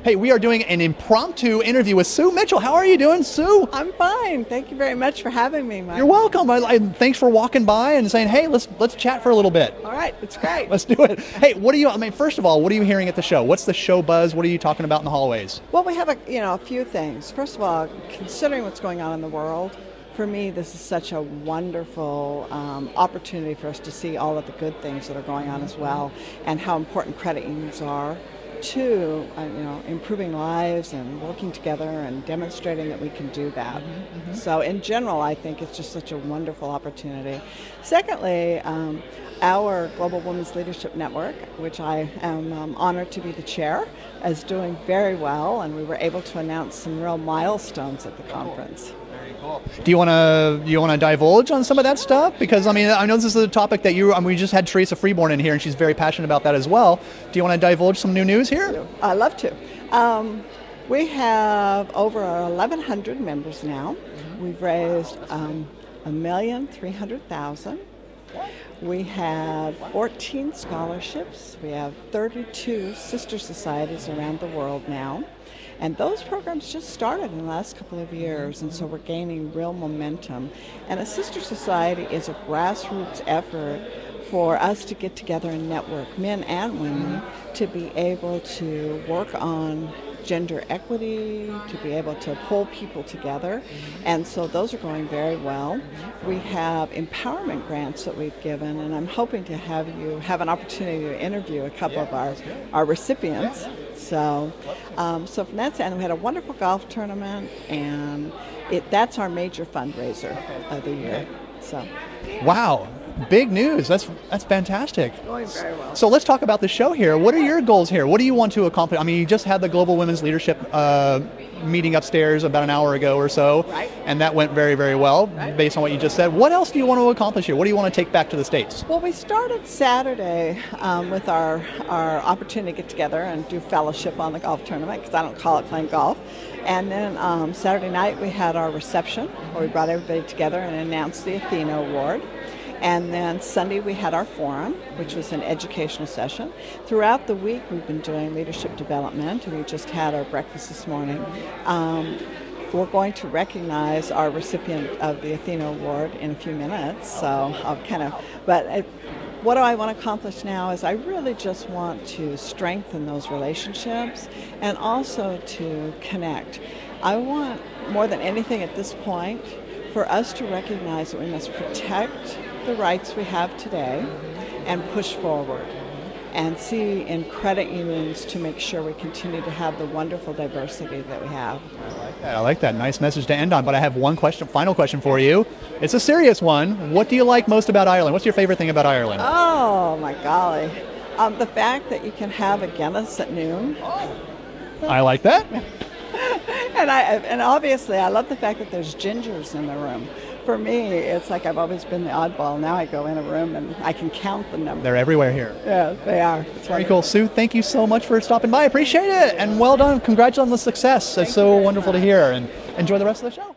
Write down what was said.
Hey, we are doing an impromptu interview with Sue Mitchell. How are you doing, Sue? I'm fine. Thank you very much for having me, Mike. You're welcome. Thanks for walking by and saying, hey, let's chat for a little bit. All right, it's great. Let's do it. Hey, first of all, what are you hearing at the show? What's the show buzz? What are you talking about in the hallways? Well, we have a few things. First of all, considering what's going on in the world, for me, this is such a wonderful opportunity for us to see all of the good things that are going on as well, and how important credit unions are to improving lives and working together and demonstrating that we can do that. So in general, I think it's just such a wonderful opportunity. Secondly, our Global Women's Leadership Network, which I am honored to be the chair, is doing very well, and we were able to announce some real milestones at the conference. Do you want to divulge on some of that stuff? Because I know this is a topic that we just had Teresa Freeborn in here, and she's very passionate about that as well. Do you want to divulge some new news here? I'd love to. We have over 1,100 members now. We've raised $1,300,000. We have 14 scholarships. We have 32 sister societies around the world now. And those programs just started in the last couple of years, and so we're gaining real momentum. And a sister society is a grassroots effort for us to get together and network, men and women, to be able to work on gender equity, to be able to pull people together. And so those are going very well. We have empowerment grants that we've given, and I'm hoping to have you have an opportunity to interview a couple of our recipients. So from that side, we had a wonderful golf tournament, and that's our major fundraiser of the year. So, wow. Big news. That's fantastic. Going very well. So let's talk about the show here. What are your goals here? What do you want to accomplish? You just had the Global Women's Leadership meeting upstairs about an hour ago or so, right, and that went very, very well, right, based on what you just said. What else do you want to accomplish here? What do you want to take back to the States? Well, we started Saturday with our opportunity to get together and do fellowship on the golf tournament, because I don't call it playing golf. And then Saturday night we had our reception, where we brought everybody together and announced the Athena Award. And then Sunday we had our forum, which was an educational session. Throughout the week we've been doing leadership development, and we just had our breakfast this morning. We're going to recognize our recipient of the Athena Award in a few minutes, so I'll what do I want to accomplish now is I really just want to strengthen those relationships and also to connect. I want, more than anything at this point, for us to recognize that we must protect the rights we have today and push forward and see in credit unions to make sure we continue to have the wonderful diversity that we have. I like that. Nice message to end on, but I have one final question for you. It's a serious one. What do you like most about Ireland? What's your favorite thing about Ireland? Oh, my golly. The fact that you can have a Guinness at noon. I like that. And obviously, I love the fact that there's gingers in the room. For me, it's like I've always been the oddball. Now I go in a room and I can count the number. They're everywhere here. Yeah, they are. It's very cool. Sue, thank you so much for stopping by. I appreciate it. And well done. Congrats on the success. It's so wonderful to hear. And enjoy the rest of the show.